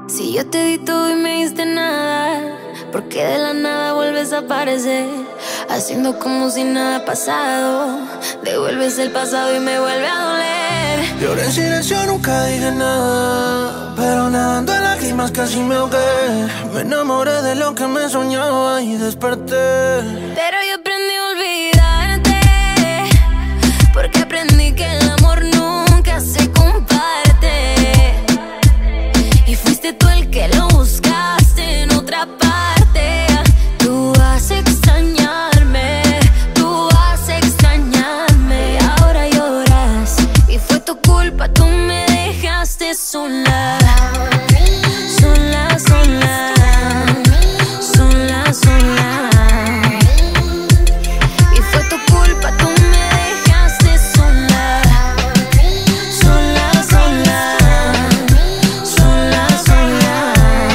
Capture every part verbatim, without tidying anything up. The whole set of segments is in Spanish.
Si yo te di todo y me diste nada, ¿por qué de la nada vuelves a aparecer? Haciendo como si nada ha pasado. Devuelves el pasado y me vuelve a doler. Lloré en silencio, nunca dije nada, pero nadando en lágrimas casi me ahogué. Me enamoré de lo que me soñaba y desperté. Pero yo aprendí a olvidarte, porque aprendí que el amor nunca se comparte. Y fuiste tú el que lo buscaste en otra parte. Tú vas a extrañarme, tú vas a extrañarme. Y ahora lloras, y fue tu culpa, tú me dejaste sola. Sola, sola, sola, sola. Y fue tu culpa, tú me dejaste sola. Sola, sola, sola, sola.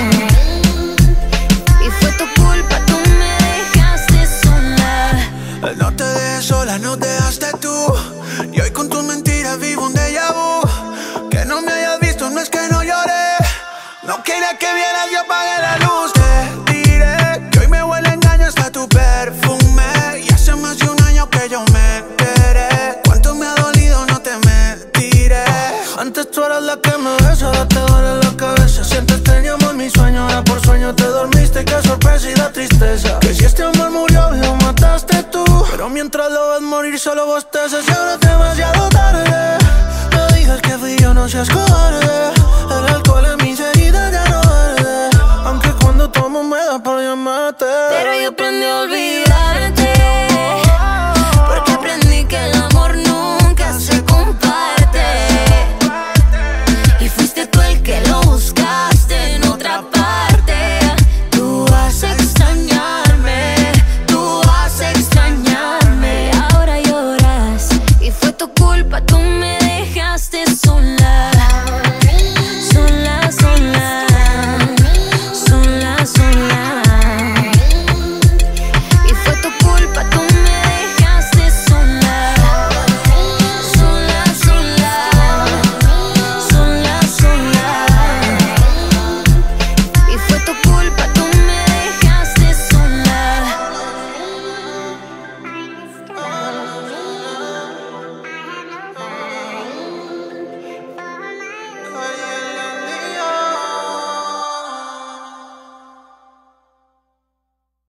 Y fue tu culpa, tú me dejaste sola. No te dejé sola, no te dejaste tú. Y hoy con tus mentiras vivo un déjà vu. Que no me hayas visto, no es que no lloré. No quería que vieras, yo apagué la luz. Te diré que hoy me huele a engaño hasta tu perfume. Y hace más de un año que yo me enteré. Cuánto me ha dolido, no te mentiré. Antes tú eras la que me besa, ahora te duele la cabeza. Sientes teníamos mi sueño, ahora por sueño te dormiste. Qué sorpresa y da tristeza. Que si este amor murió, lo mataste tú. Pero mientras lo ves morir, solo bostezas. Y ahora es demasiado tarde. No digas que fui yo, no seas cobarde.